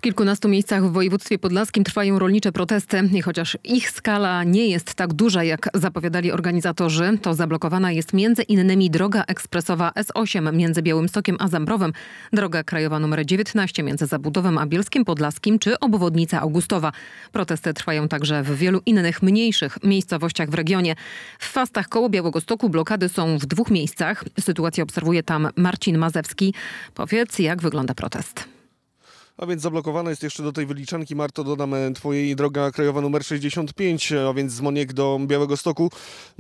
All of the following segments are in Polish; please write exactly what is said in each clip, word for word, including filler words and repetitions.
kilkunastu miejscach w województwie podlaskim trwają rolnicze protesty i chociaż ich skala nie jest tak duża, jak zapowiadali organizatorzy, to zablokowana jest między innymi droga ekspresowa S osiem między Białymstokiem a Zambrowem, droga krajowa nr dziewiętnaście między Zabudowem a Bielskiem Podlaskim czy obwodnica Augustowa. Protesty trwają także w wielu innych mniejszych miejscowościach w regionie. W Fastach koło Białegostoku blokady są w dwóch miejscach. Sytuację obserwuje tam Marcin Mazewski. Powiedz, jak wygląda protest? A więc zablokowana jest jeszcze do tej wyliczanki, Marto, dodam twojej, droga krajowa numer sześćdziesiąt pięć, a więc z Moniek do Białegostoku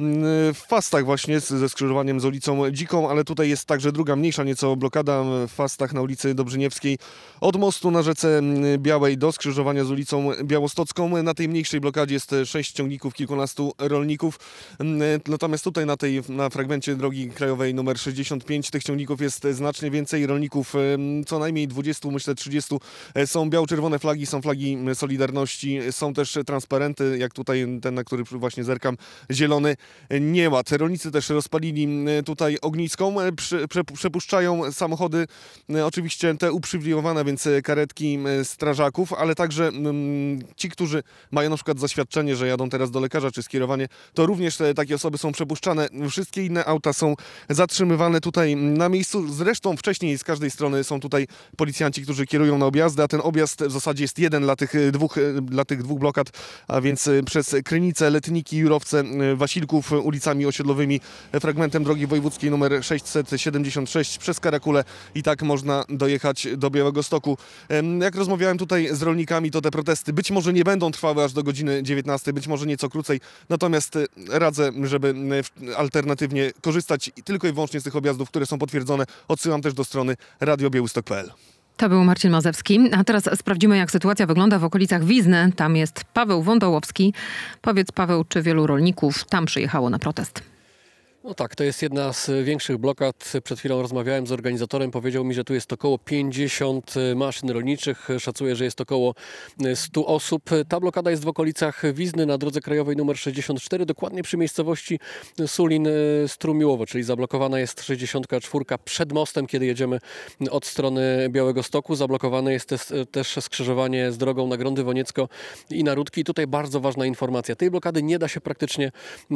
w Fastach właśnie ze skrzyżowaniem z ulicą Dziką, ale tutaj jest także druga mniejsza nieco blokada w Fastach na ulicy Dobrzyniewskiej od mostu na rzece Białej do skrzyżowania z ulicą Białostocką. Na tej mniejszej blokadzie jest sześć ciągników, kilkunastu rolników. Natomiast tutaj na tej na fragmencie drogi krajowej numer sześćdziesiąt pięć tych ciągników jest znacznie więcej, rolników co najmniej dwudziestu, myślę trzydziestu. Są biało-czerwone flagi, są flagi Solidarności, są też transparenty, jak tutaj ten, na który właśnie zerkam, zielony nieład. Rolnicy też rozpalili tutaj ogniską, przepuszczają samochody, oczywiście te uprzywilejowane, więc karetki strażaków, ale także ci, którzy mają na przykład zaświadczenie, że jadą teraz do lekarza czy skierowanie, to również takie osoby są przepuszczane. Wszystkie inne auta są zatrzymywane tutaj na miejscu. Zresztą wcześniej z każdej strony są tutaj policjanci, którzy kierują na objazdy, a ten objazd w zasadzie jest jeden dla tych dwóch, dla tych dwóch blokad, a więc przez Krynice, Letniki, Jurowce, Wasilków, ulicami osiedlowymi, fragmentem drogi wojewódzkiej nr sześćset siedemdziesiąt sześć przez Karakulę i tak można dojechać do Białegostoku. Jak rozmawiałem tutaj z rolnikami, to te protesty być może nie będą trwały aż do godziny dziewiętnastej, być może nieco krócej, natomiast radzę, żeby alternatywnie korzystać tylko i wyłącznie z tych objazdów, które są potwierdzone. Odsyłam też do strony radio białystok kropka p l. To był Marcin Mazewski. A teraz sprawdzimy, jak sytuacja wygląda w okolicach Wizny. Tam jest Paweł Wądołowski. Powiedz, Paweł, czy wielu rolników tam przyjechało na protest? No tak, to jest jedna z większych blokad. Przed chwilą rozmawiałem z organizatorem, powiedział mi, że tu jest około pięćdziesiąt maszyn rolniczych. Szacuję, że jest około stu osób. Ta blokada jest w okolicach Wizny na drodze krajowej nr sześćdziesiąt cztery, dokładnie przy miejscowości Sulin-Strumiłowo, czyli zablokowana jest sześćdziesiąt cztery przed mostem, kiedy jedziemy od strony Białegostoku. Zablokowane jest też, też skrzyżowanie z drogą na Grądy Woniecko i na Rudki. I tutaj bardzo ważna informacja. Tej blokady nie da się praktycznie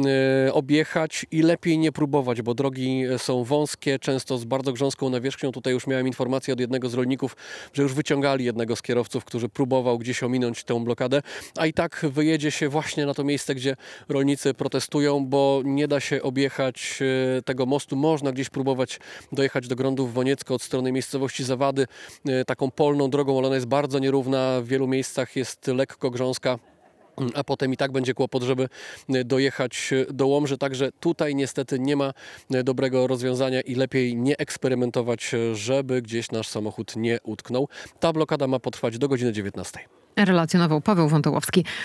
objechać i lepiej nie próbować, bo drogi są wąskie, często z bardzo grząską nawierzchnią. Tutaj już miałem informację od jednego z rolników, że już wyciągali jednego z kierowców, który próbował gdzieś ominąć tę blokadę, a i tak wyjedzie się właśnie na to miejsce, gdzie rolnicy protestują, bo nie da się objechać tego mostu. Można gdzieś próbować dojechać do Grądów Woniecko od strony miejscowości Zawady, taką polną drogą, ale ona jest bardzo nierówna, w wielu miejscach jest lekko grząska, a potem i tak będzie kłopot, żeby dojechać do Łomży. Także tutaj niestety nie ma dobrego rozwiązania i lepiej nie eksperymentować, żeby gdzieś nasz samochód nie utknął. Ta blokada ma potrwać do godziny dziewiętnastej. Relacjonował Paweł Wądołowski.